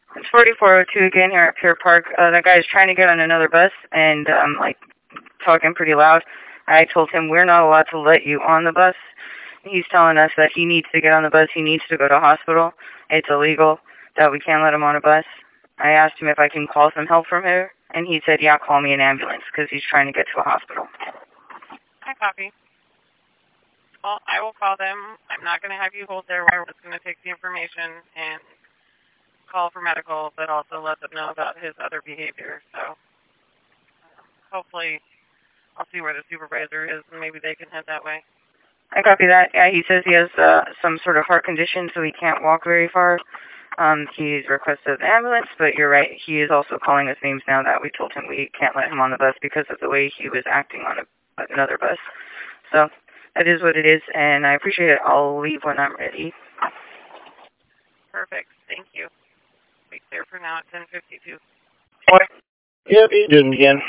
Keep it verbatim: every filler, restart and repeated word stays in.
It's forty-four oh two again here at Pier Park. Uh, that guy's trying to get on another bus and, um, like, talking pretty loud. I told him we're not allowed to let you on the bus. He's telling us that he needs to get on the bus. He needs to go to the hospital. It's illegal that we can't let him on a bus. I asked him if I can call some help from here, and he said, yeah, call me an ambulance because he's trying to get to a hospital. I copy. Well, I will call them. I'm not going to have you hold there. We're just going to take the information and call for medical, but also let them know about his other behavior. So um, hopefully I'll see where the supervisor is, and maybe they can head that way. I copy that. Yeah, he says he has uh, some sort of heart condition, so he can't walk very far. Um, he's requested an ambulance, but you're right. He is also calling us names now that we told him we can't let him on the bus because of the way he was acting on a, another bus. So that is what it is, and I appreciate it. I'll leave when I'm ready. Perfect. Thank you. Be clear for now at ten fifty-two. Yep, he did it again.